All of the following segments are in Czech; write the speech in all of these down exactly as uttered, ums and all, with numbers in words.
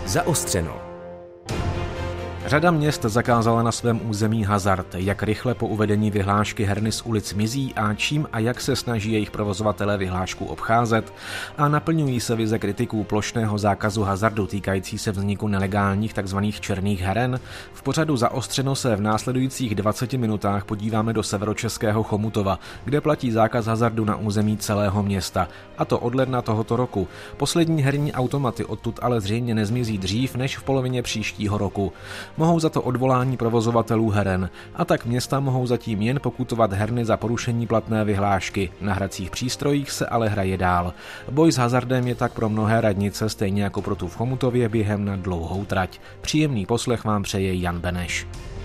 Zaostřeno. Řada měst zakázala na svém území hazard. Jak rychle po uvedení vyhlášky herny z ulic mizí a čím a jak se snaží jejich provozovatelé vyhlášku obcházet? A naplňují se vize kritiků plošného zákazu hazardu týkající se vzniku nelegálních tzv. Černých heren? V pořadu Zaostřeno se v následujících dvaceti minutách podíváme do severočeského Chomutova, kde platí zákaz hazardu na území celého města. A to od ledna tohoto roku. Poslední herní automaty odtud ale zřejmě nezmizí dřív než v polovině příštího roku. Mohou za to odvolání provozovatelů heren. A tak města mohou zatím jen pokutovat herny za porušení platné vyhlášky. Na hracích přístrojích se ale hraje dál. Boj s hazardem je tak pro mnohé radnice, stejně jako pro tu v Chomutově, během na dlouhou trať. Příjemný poslech vám přeje Jan Beneš.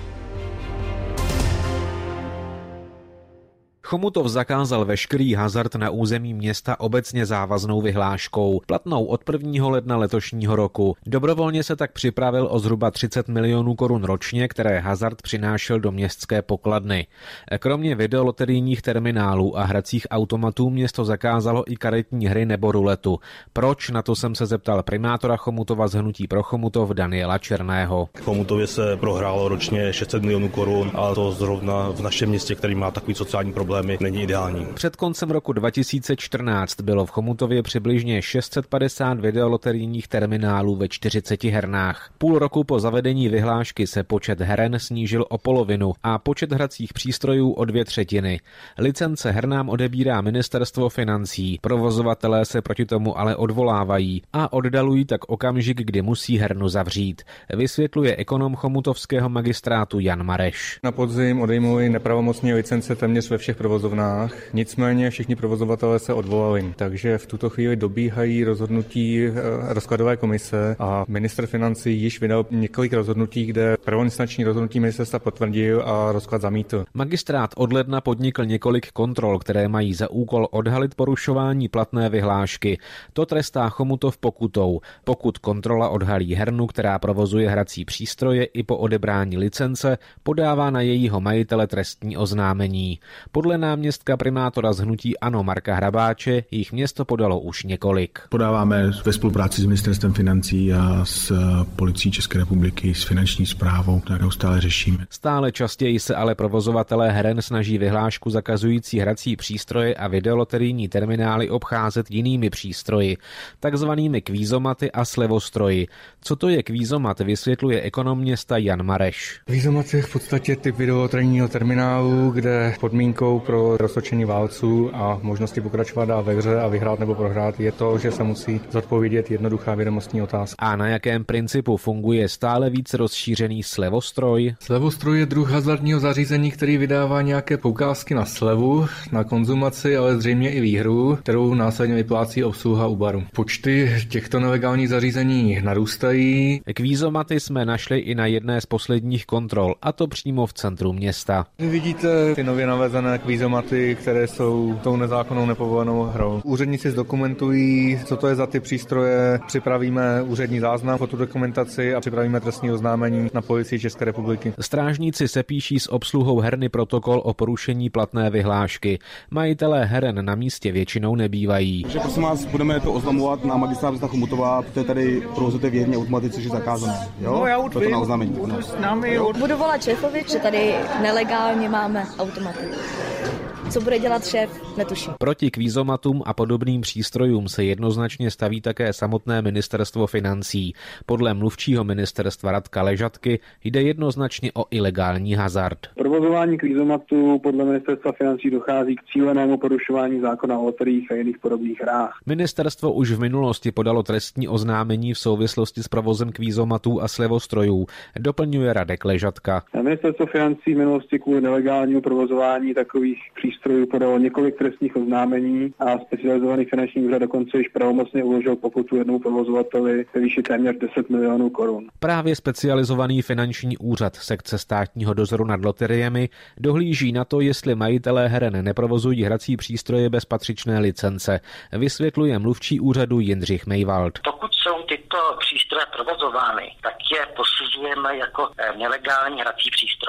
Chomutov zakázal veškerý hazard na území města obecně závaznou vyhláškou, platnou od prvního ledna letošního roku. Dobrovolně se tak připravil o zhruba třicet milionů korun ročně, které hazard přinášel do městské pokladny. Kromě videoloterijních terminálů a hracích automatů město zakázalo i karetní hry nebo ruletu. Proč? Na to jsem se zeptal primátora Chomutova z Hnutí pro Chomutov Daniela Černého. V Chomutově se prohrálo ročně šest set milionů korun, a to zrovna v našem městě, který má takový sociální problém, není ideální. Před koncem roku dva tisíce čtrnáct bylo v Chomutově přibližně šest set padesát videoloterijních terminálů ve čtyřiceti hernách. Půl roku po zavedení vyhlášky se počet heren snížil o polovinu a počet hracích přístrojů o dvě třetiny. Licence hernám odebírá ministerstvo financí. Provozovatelé se proti tomu ale odvolávají a oddalují tak okamžik, kdy musí hernu zavřít. Vysvětluje ekonom chomutovského magistrátu Jan Mareš. Na podzim odejmuli nepravomocně licence téměř ve všech provozovnách, nicméně všichni provozovatelé se odvolali, takže v tuto chvíli dobíhají rozhodnutí rozkladové komise a ministr financí již vydal několik rozhodnutí, kde prvoinstanční rozhodnutí ministerstva potvrdil a rozklad zamítl. Magistrát od ledna podnikl několik kontrol, které mají za úkol odhalit porušování platné vyhlášky. To trestá Chomutov pokutou. Pokud kontrola odhalí hernu, která provozuje hrací přístroje, i po odebrání licence, podává na jejího majitele trestní oznámení. Podle náměstka primátora z Hnutí ANO Marka Hrabáče jich město podalo už několik. Podáváme ve spolupráci s ministerstvem financí a s policií České republiky, s finanční správou, kterou stále řešíme. Stále častěji se ale provozovatelé heren snaží vyhlášku zakazující hrací přístroje a videoloterijní terminály obcházet jinými přístroji, takzvanými kvízomaty a slevostroji. Co to je kvízomat, vysvětluje ekonom města Jan Mareš. Kvízomat je v podstatě typ videoloterijního terminálu, kde podmínkou pro roztočení válců a možnosti pokračovat dál ve hře a vyhrát nebo prohrát je to, že se musí zodpovědět jednoduchá vědomostní otázka. A na jakém principu funguje stále více rozšířený slevostroj? Slevostroj je druh hazardního zařízení, který vydává nějaké poukázky na slevu, na konzumaci, ale zřejmě i výhru, kterou následně vyplácí obsluha u baru. Počty těchto nelegálních zařízení narůstají. Kvízomaty jsme našli i na jedné z posledních kontrol, a to přímo v centru města. Vy vidíte ty nově navezené kvízomaty, které jsou tou nezákonnou nepovolenou hrou. Úředníci zdokumentují, co to je za ty přístroje, připravíme úřední záznam o tu dokumentaci a připravíme trestní oznámení na policii České republiky. Strážníci se píší s obsluhou herny protokol o porušení platné vyhlášky. Majitelé heren na místě většinou nebývají. Takže prosím vás, budeme to oznamovat na magistrát města Chomutova, protože tady provozujete v herní automatice, což je zakázané. Jo? No, já už to na oznámení. No. S námi od... Budu volat šéfovi, že tady nelegálně máme automaty. Co bude dělat šéf, netuším. Proti kvízomatům a podobným přístrojům se jednoznačně staví také samotné ministerstvo financí. Podle mluvčího ministerstva Radka Ležatky jde jednoznačně o ilegální hazard. Provozování kvízomatů podle ministerstva financí dochází k cílenému porušování zákona o loteriích a jiných podobných hrách. Ministerstvo už v minulosti podalo trestní oznámení v souvislosti s provozem kvízomatů a slevostrojů, doplňuje Radek Ležatka. Ministerstvo financí v minulosti kvůli nelegálnímu provozování takových přístrojů podalo několik trestních oznámení a specializovaný finanční úřad dokonce již pravomocně uložil pokutu jednomu provozovateli ve výši téměř deset milionů korun. Právě specializovaný finanční úřad sekce státního dozoru nad loteriemi dohlíží na to, jestli majitelé heren neprovozují hrací přístroje bez patřičné licence, vysvětluje mluvčí úřadu Jindřich Mejwald. Pokud jsou tyto přístroje provozovány, tak je posuzujeme jako nelegální hrací přístroj.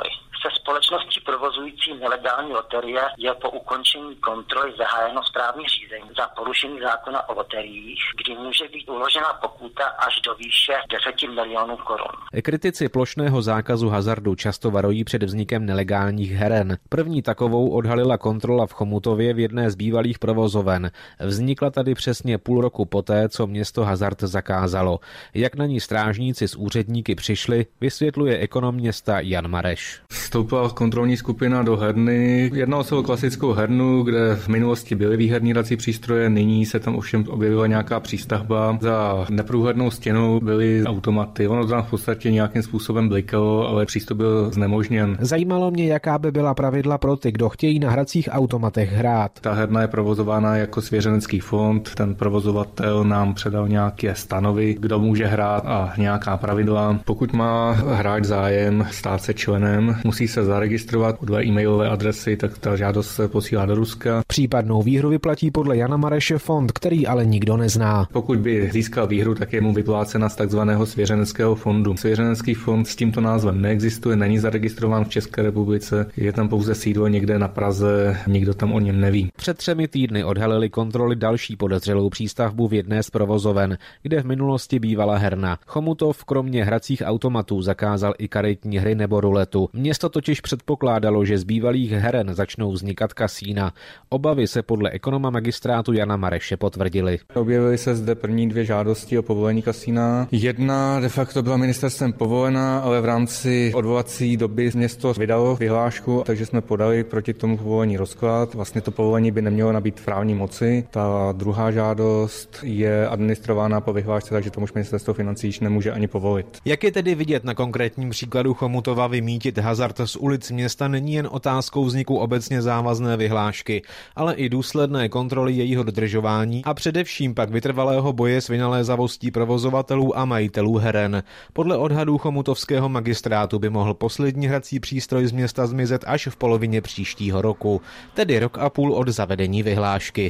Se společností provozující nelegální loterie je po ukončení kontroly zahájeno správní řízení za porušení zákona o loteriích, kdy může být uložena pokuta až do výše deset milionů korun. Kritici plošného zákazu hazardu často varují před vznikem nelegálních heren. První takovou odhalila kontrola v Chomutově v jedné z bývalých provozoven. Vznikla tady přesně půl roku poté, co město hazard zakázalo. Jak na ní strážníci s úředníky přišli, vysvětluje ekonom města Jan Mareš. Vstoupila kontrolní skupina do herny. Jednalo se o klasickou hernu, kde v minulosti byly výherní hrací přístroje, nyní se tam ovšem objevila nějaká přístavba. Za neprůhlednou stěnou byly automaty. Ono tam v podstatě nějakým způsobem blikalo, ale přístup byl znemožněn. Zajímalo mě, jaká by byla pravidla pro ty, kdo chtějí na hracích automatech hrát. Ta herna je provozována jako svěřenecký fond. Ten provozovatel nám předal nějaké stanovy, kdo může hrát a nějaká pravidla. Pokud má hráč zájem stát se členem, musí se zaregistrovat podle e-mailové adresy, tak ta žádost se posílá do Ruska. Případnou výhru vyplatí podle Jana Mareše fond, který ale nikdo nezná. Pokud by získal výhru, tak je mu vyplácena z takzvaného svěřeneckého fondu. Svěřenecký fond s tímto názvem neexistuje, není zaregistrován v České republice, je tam pouze sídlo někde na Praze, nikdo tam o něm neví. Před třemi týdny odhalili kontroly další podezřelou přístavbu v jedné z provozoven, kde v minulosti bývala herna. Chomutov kromě hracích automatů zakázal i karetní hry nebo ruletu. Město totiž předpokládalo, že z bývalých heren začnou vznikat kasína. Obavy se podle ekonoma magistrátu Jana Mareše potvrdily. Objevily se zde první dvě žádosti o povolení kasína. Jedna de facto byla ministerstvem povolená, ale v rámci odvolací doby město vydalo vyhlášku, takže jsme podali proti tomu povolení rozklad. Vlastně to povolení by nemělo nabýt právní moci. Ta druhá žádost je administrována po vyhlášce, takže tomu už ministerstvo financí již nemůže ani povolit. Jak je tedy vidět na konkrétním příkladu Chomutova, vymítit hazard z ulic města není jen otázkou vzniku obecně závazné vyhlášky, ale i důsledné kontroly jejího dodržování a především pak vytrvalého boje s vynalézavostí provozovatelů a majitelů heren. Podle odhadů chomutovského magistrátu by mohl poslední hrací přístroj z města zmizet až v polovině příštího roku, tedy rok a půl od zavedení vyhlášky.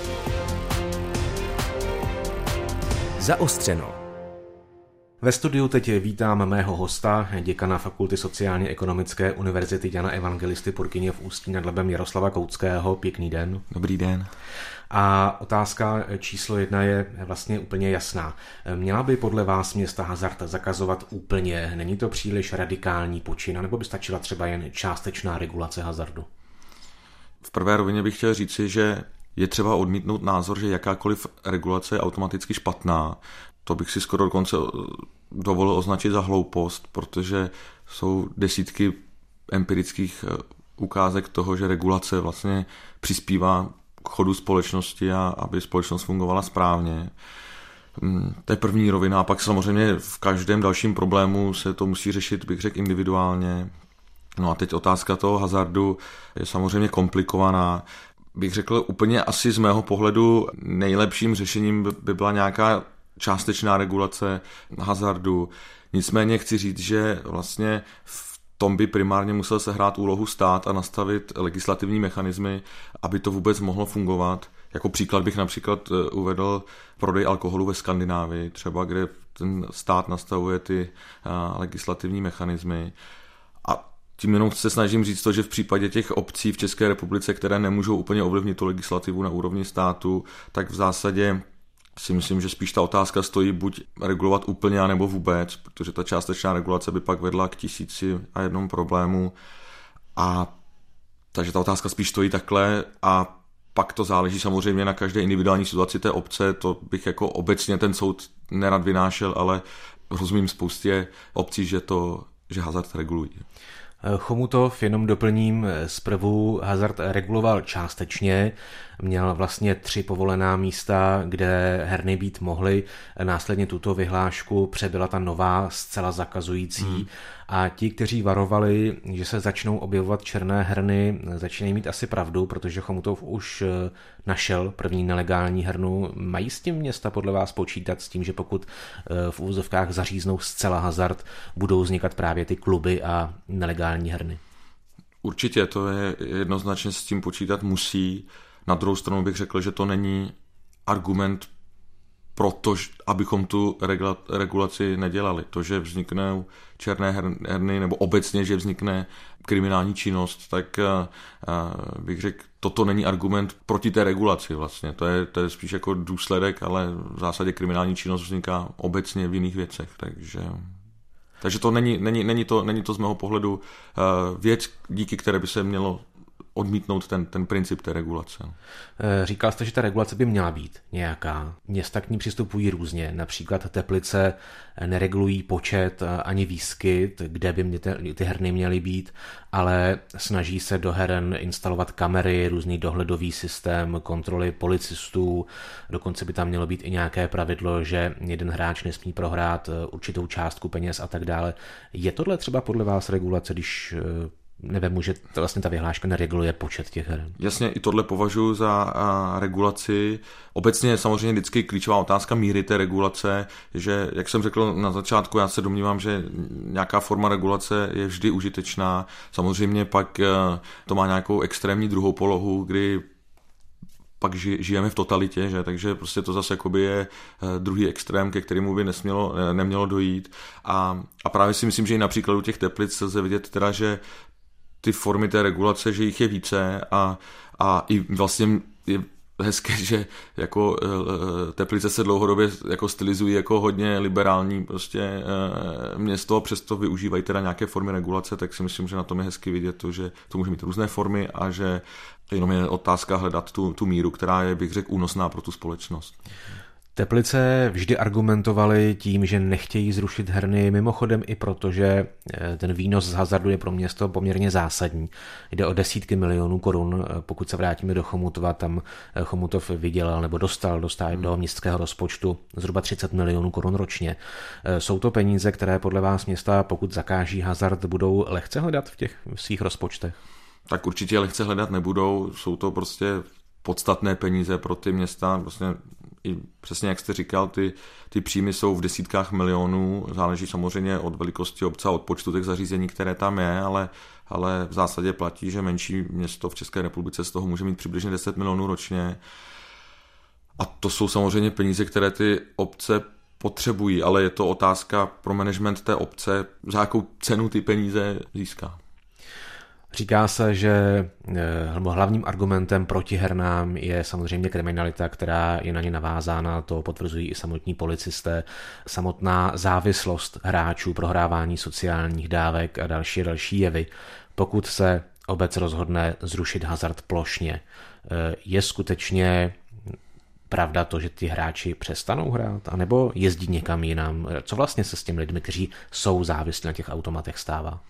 Zaostřeno. Ve studiu teď vítám mého hosta, děkana Fakulty sociálně-ekonomické Univerzity Jana Evangelisty Purkyně v Ústí nad Labem Jaroslava Koutského. Pěkný den. Dobrý den. A otázka číslo jedna je vlastně úplně jasná. Měla by podle vás města hazard zakazovat úplně? Není to příliš radikální počin, nebo by stačila třeba jen částečná regulace hazardu? V prvé rovině bych chtěl říci, že je třeba odmítnout názor, že jakákoliv regulace je automaticky špatná. To bych si skoro dokonce dovolil označit za hloupost, protože jsou desítky empirických ukázek toho, že regulace vlastně přispívá k chodu společnosti a aby společnost fungovala správně. To je první rovina a pak samozřejmě v každém dalším problému se to musí řešit, bych řekl, individuálně. No a teď otázka toho hazardu je samozřejmě komplikovaná. Bych řekl úplně asi z mého pohledu nejlepším řešením by byla nějaká částečná regulace hazardu. Nicméně chci říct, že vlastně v tom by primárně musel sehrát úlohu stát a nastavit legislativní mechanismy, aby to vůbec mohlo fungovat. Jako příklad bych například uvedl prodej alkoholu ve Skandinávii, třeba kde ten stát nastavuje ty legislativní mechanismy. A tím jenom se snažím říct to, že v případě těch obcí v České republice, které nemůžou úplně ovlivnit tu legislativu na úrovni státu, tak v zásadě si myslím, že spíš ta otázka stojí buď regulovat úplně, anebo vůbec, protože ta částečná regulace by pak vedla k tisíci a jednom problému. A takže ta otázka spíš stojí takhle a pak to záleží samozřejmě na každé individuální situaci té obce. To bych jako obecně ten soud nerad vynášel, ale rozumím spoustě obcí, že to, že hazard regulují. Chomutov, jenom doplním, zprvu hazard reguloval částečně, měl vlastně tři povolená místa, kde herny být mohly, následně tuto vyhlášku přebyla ta nová zcela zakazující hmm. a ti, kteří varovali, že se začnou objevovat černé herny, začínají mít asi pravdu, protože Chomutov už našel první nelegální hernu. Mají s tím města podle vás počítat s tím, že pokud v úvozovkách zaříznou zcela hazard, budou vznikat právě ty kluby a nelegální herny? Určitě, to je jednoznačně s tím počítat musí. Na druhou stranu bych řekl, že to není argument proto, abychom tu regulaci nedělali. To, že vzniknou černé herny nebo obecně, že vznikne kriminální činnost, tak bych řekl, toto není argument proti té regulaci vlastně. To je, to je spíš jako důsledek, ale v zásadě kriminální činnost vzniká obecně v jiných věcech. Takže, takže to není, není, není, to, není to z mého pohledu věc, díky které by se mělo odmítnout ten, ten princip té regulace. Říkal jste, že ta regulace by měla být nějaká. Města k ní přistupují různě. Například Teplice neregulují počet ani výskyt, kde by mě ty, ty herny měly být, ale snaží se do heren instalovat kamery, různý dohledový systém, kontroly policistů. Dokonce by tam mělo být i nějaké pravidlo, že jeden hráč nesmí prohrát určitou částku peněz a tak dále. Je tohle třeba podle vás regulace, když nevím, že to vlastně ta vyhláška nereguluje počet těch heren? Jasně, i tohle považuji za a, regulaci. Obecně je samozřejmě vždycky klíčová otázka míry té regulace, že, jak jsem řekl na začátku, já se domnívám, že nějaká forma regulace je vždy užitečná. Samozřejmě pak a, to má nějakou extrémní druhou polohu, kdy pak žijeme v totalitě, že? Takže prostě to zase jakoby je druhý extrém, ke kterému by nesmělo, nemělo dojít. A, a právě si myslím, že i na příkladu těch Teplic lze vidět teda, že ty formy té regulace, že jich je více a, a i vlastně je hezké, že jako Teplice se dlouhodobě jako stylizují jako hodně liberální prostě město a přesto využívají teda nějaké formy regulace, tak si myslím, že na tom je hezky vidět to, že to může mít různé formy a že jenom je otázka hledat tu, tu míru, která je, bych řekl, únosná pro tu společnost. Teplice vždy argumentovali tím, že nechtějí zrušit herny, mimochodem i proto, že ten výnos z hazardu je pro město poměrně zásadní. Jde o desítky milionů korun, pokud se vrátíme do Chomutova, tam Chomutov vydělal nebo dostal, dostal do městského rozpočtu zhruba třicet milionů korun ročně. Jsou to peníze, které podle vás města, pokud zakáží hazard, budou lehce hledat v těch svých rozpočtech? Tak určitě lehce hledat nebudou, jsou to prostě podstatné peníze pro ty města, vlastně i přesně jak jste říkal, ty, ty příjmy jsou v desítkách milionů, záleží samozřejmě od velikosti obce a od počtu těch zařízení, které tam je, ale, ale v zásadě platí, že menší město v České republice z toho může mít přibližně deset milionů ročně. A to jsou samozřejmě peníze, které ty obce potřebují, ale je to otázka pro management té obce, za jakou cenu ty peníze získá. Říká se, že hlavním argumentem proti hernám je samozřejmě kriminalita, která je na ně navázána, to potvrzují i samotní policisté, samotná závislost hráčů, prohrávání sociálních dávek a další další jevy. Pokud se obec rozhodne zrušit hazard plošně, je skutečně pravda to, že ty hráči přestanou hrát, anebo jezdí někam jinam? Co vlastně se s těmi lidmi, kteří jsou závislí na těch automatech, stává?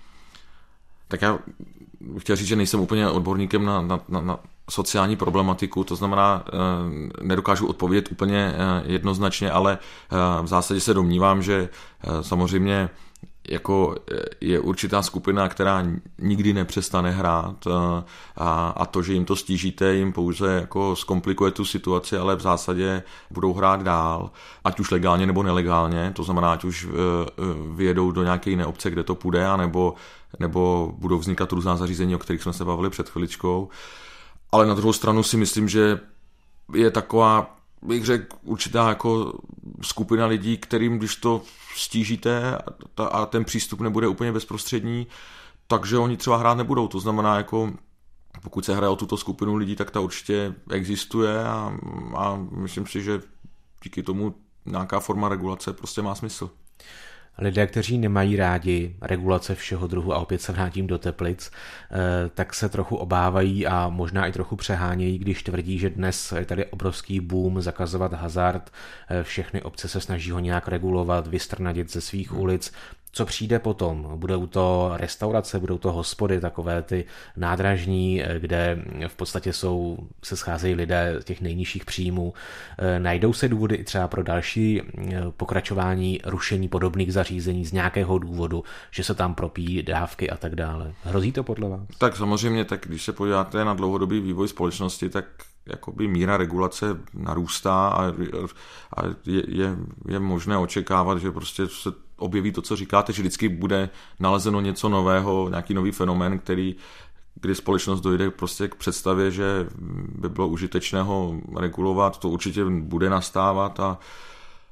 Tak já chtěl říct, že nejsem úplně odborníkem na, na, na, na sociální problematiku, to znamená, nedokážu odpovědět úplně jednoznačně, ale v zásadě se domnívám, že samozřejmě jako je určitá skupina, která nikdy nepřestane hrát a, a to, že jim to stížíte, jim pouze jako zkomplikuje tu situaci, ale v zásadě budou hrát dál, ať už legálně nebo nelegálně, to znamená, ať už vyjedou do nějaké jiné obce, kde to půjde, anebo, nebo budou vznikat různá zařízení, o kterých jsme se bavili před chviličkou. Ale na druhou stranu si myslím, že je taková, bych řekl, určitá jako skupina lidí, kterým, když to stížíte a ten přístup nebude úplně bezprostřední, takže oni třeba hrát nebudou. To znamená, jako pokud se hraje o tuto skupinu lidí, tak ta určitě existuje a, a myslím si, že díky tomu nějaká forma regulace prostě má smysl. Lidé, kteří nemají rádi regulace všeho druhu, a opět se vrátím do Teplic, tak se trochu obávají a možná i trochu přehánějí, když tvrdí, že dnes je tady obrovský boom zakazovat hazard, všechny obce se snaží ho nějak regulovat, vystrnadit ze svých ulic. Co přijde potom? Budou to restaurace, budou to hospody, takové ty nádražní, kde v podstatě jsou, se scházejí lidé z těch nejnižších příjmů. Najdou se důvody i třeba pro další pokračování rušení podobných zařízení z nějakého důvodu, že se tam propíjí dávky a tak dále. Hrozí to podle vás? Tak samozřejmě, tak když se podíváte na dlouhodobý vývoj společnosti, tak jakoby míra regulace narůstá a, a je, je, je možné očekávat, že prostě se objeví to, co říkáte, že vždycky bude nalezeno něco nového, nějaký nový fenomén, který, kdy společnost dojde prostě k představě, že by bylo užitečné ho regulovat, to určitě bude nastávat a,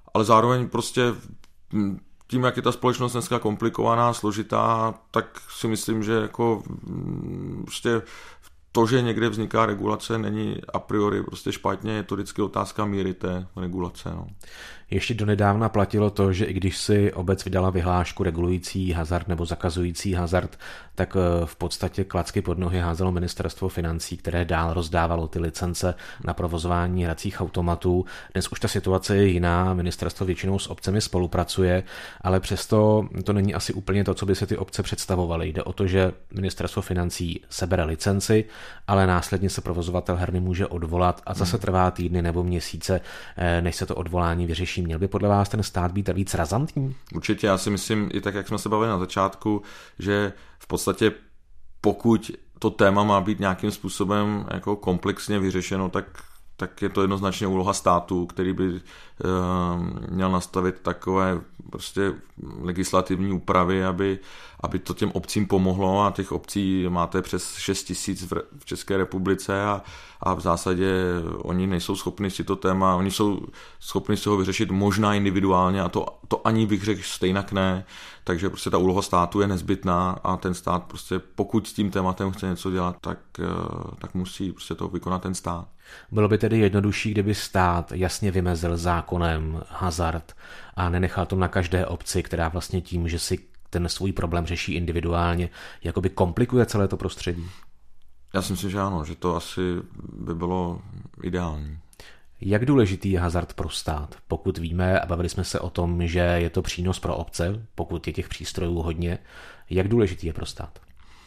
ale zároveň prostě tím, jak je ta společnost dneska komplikovaná, složitá, tak si myslím, že jako prostě to, že někde vzniká regulace, není a priori prostě špatně, je to vždycky otázka míry té regulace. No. Ještě donedávna platilo to, že i když si obec vydala vyhlášku regulující hazard nebo zakazující hazard, tak v podstatě klacky pod nohy házelo ministerstvo financí, které dál rozdávalo ty licence na provozování hracích automatů. Dnes už ta situace je jiná, ministerstvo většinou s obcemi spolupracuje, ale přesto to není asi úplně to, co by si ty obce představovaly. Jde o to, že ministerstvo financí sebere licenci, ale následně se provozovatel herny může odvolat a zase trvá týdny nebo měsíce, než se to odvolání vyřeší. Měl by podle vás ten stát být víc razantní? Určitě, já si myslím, i tak, jak jsme se bavili na začátku, že v podstatě pokud to téma má být nějakým způsobem jako komplexně vyřešeno, tak tak je to jednoznačně úloha státu, který by uh, měl nastavit takové prostě legislativní úpravy, aby, aby to těm obcím pomohlo, a těch obcí máte přes šest tisíc v, v České republice a, a v zásadě oni nejsou schopni si to téma, oni jsou schopni si ho vyřešit možná individuálně a to, to ani bych řekl stejnak ne, takže prostě ta úloha státu je nezbytná a ten stát prostě pokud s tím tématem chce něco dělat, tak, tak musí prostě to vykonat ten stát. Bylo by tedy jednodušší, kdyby stát jasně vymezil zákonem hazard a nenechal to na každé obci, která vlastně tím, že si ten svůj problém řeší individuálně, jakoby komplikuje celé to prostředí? Já si myslím, že ano, že to asi by bylo ideální. Jak důležitý je hazard pro stát? Pokud víme, a bavili jsme se o tom, že je to přínos pro obce, pokud je těch přístrojů hodně, jak důležitý je pro stát?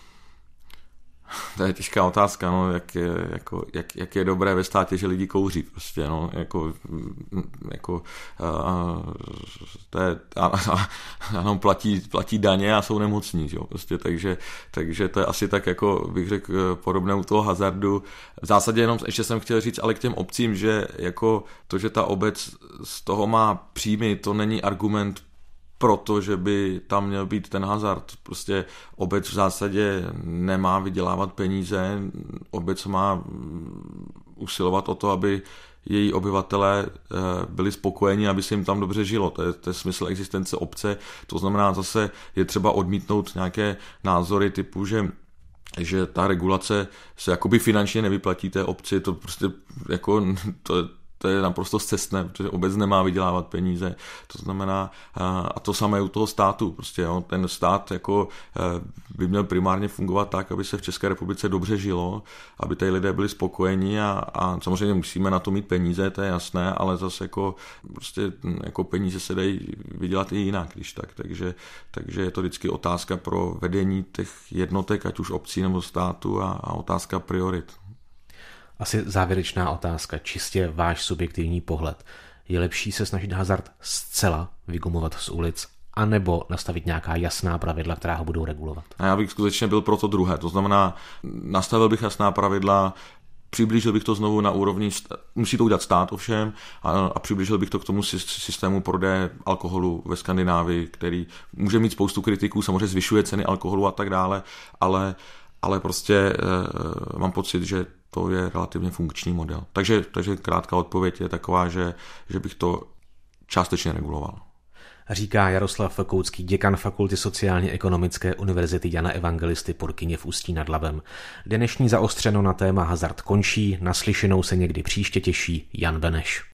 To je těžká otázka, no, jak, je, jako, jak, jak je dobré ve státě, že lidi kouří, prostě, no, jako, jako a, to je, a, a, a platí, platí daně a jsou nemocní, jo, prostě, takže, takže to je asi tak, jako bych řekl, podobné u toho hazardu. V zásadě jenom ještě jsem chtěl říct, ale k těm obcím, že jako to, že ta obec z toho má příjmy, to není argument protože by tam měl být ten hazard. Prostě obec v zásadě nemá vydělávat peníze, obec má usilovat o to, aby její obyvatelé byli spokojeni, aby se jim tam dobře žilo. To je, to je smysl existence obce. To znamená, zase je třeba odmítnout nějaké názory typu, že že ta regulace se jakoby finančně nevyplatí té obci, to prostě jako to To je naprosto scestné, protože obec nemá vydělávat peníze. To znamená, a to samé u toho státu. Prostě, jo, ten stát jako by měl primárně fungovat tak, aby se v České republice dobře žilo, aby tady lidé byli spokojení a, a samozřejmě musíme na to mít peníze, to je jasné, ale zase jako, prostě, jako peníze se dají vydělat i jinak, když tak. Takže, takže je to vždycky otázka pro vedení těch jednotek, ať už obcí nebo státu a, a otázka priorit. Asi závěrečná otázka, čistě váš subjektivní pohled. Je lepší se snažit hazard zcela vygumovat z ulic, anebo nastavit nějaká jasná pravidla, která ho budou regulovat? A já bych skutečně byl pro to druhé. To znamená, nastavil bych jasná pravidla, přiblížil bych to znovu na úrovni, musí to udělat stát ovšem, a, a přiblížil bych to k tomu systému prodeje alkoholu ve Skandinávii, který může mít spoustu kritiků, samozřejmě zvyšuje ceny alkoholu a tak dále, ale, ale prostě e, mám pocit, že to je relativně funkční model. Takže, takže krátká odpověď je taková, že, že bych to částečně reguloval. Říká Jaroslav Fakoucký, děkan Fakulty sociálně-ekonomické univerzity Jana Evangelisty Purkyně v Ústí nad Labem. Dnešní zaostřeno na téma hazard končí, naslyšenou se někdy příště těší Jan Beneš.